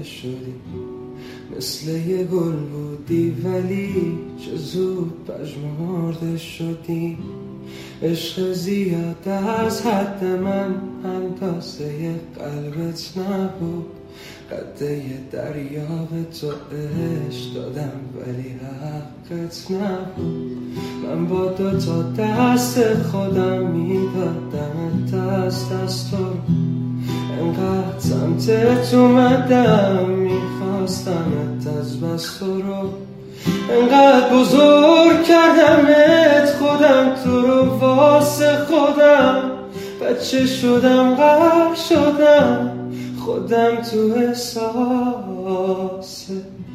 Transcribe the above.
شدی، مثل یه گل بودی ولی چه زود پژمرده شدی. عشق زیاد از حد من اندازه قلبت نبود، قده یه دریا به تو عشق دادم ولی حقت نبود. من با 2 دست خودم میدادم دست از تو، انقدر سمتت اومدم میخواستمت از بس تو رو، انقدر بزرگ کردمت خودم تو رو واسه خودم. بچه شدم غرق شدم خودم تو احساسه.